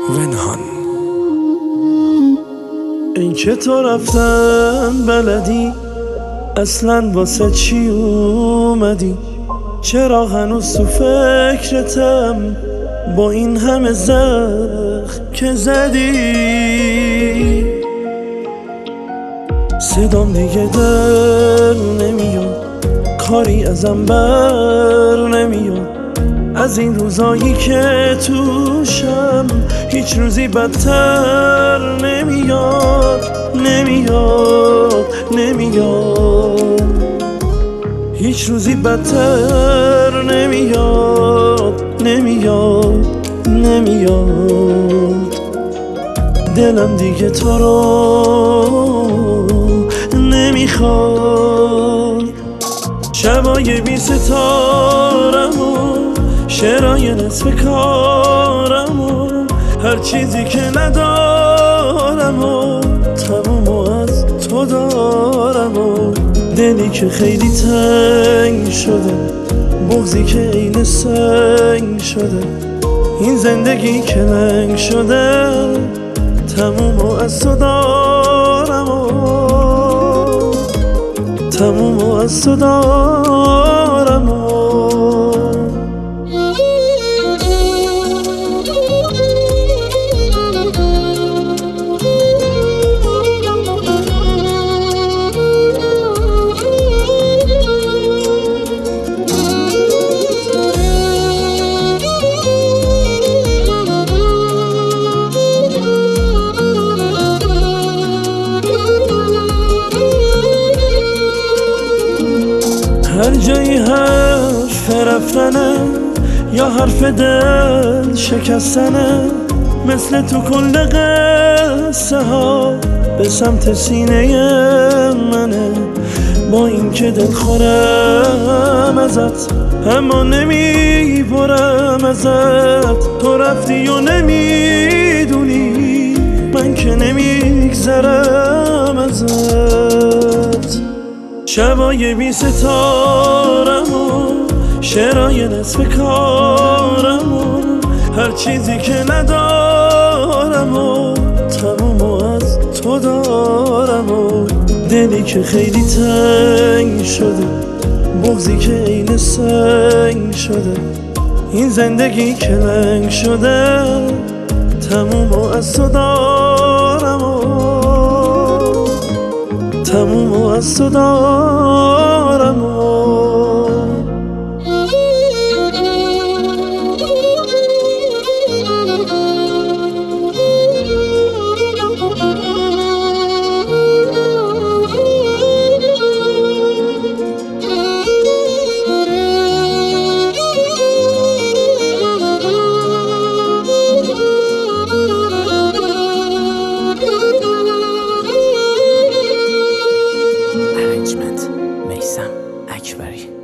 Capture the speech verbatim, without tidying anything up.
ونهان. این که تو رفتن بلدی اصلا واسه چی اومدی؟ چرا هنوز تو فکرتم با این همه زخم که زدی؟ صدام دیگه در نمیاد، کاری ازم بر نمیاد، از این روزایی که توشم هیچ روزی بدتر نمیاد نمیاد نمیاد هیچ روزی بدتر نمیاد نمیاد نمیاد دلم دیگه تو رو نمیخواد. شبای بی ستارم و شعرهای نصف کارم و هر چیزی که ندارم و تموم از تو دارم و دلی که خیلی تنگ شده، بغضی که عین سنگ شده، این زندگی که لنگ شده، تموم از تو دارم و تموم از تو دارم و هر جایی حرف رفتنه یا حرف دل شکستنه، مثل تو کل قصه ها به سمت سینه منه. با این که دل خورم ازت اما نمیبرم ازت، تو رفتی و نمیدونی من که نمیگذرم ازت. شبای بی ستارم و شعرهای نصف کارم و هر چیزی که ندارم و تموم از تو دارم و دلی که خیلی تنگ شده، بغضی که عین سنگ شده، این زندگی که لنگ شده، تموم از تو دارم و تموم از تو دارم و میثم اکبری.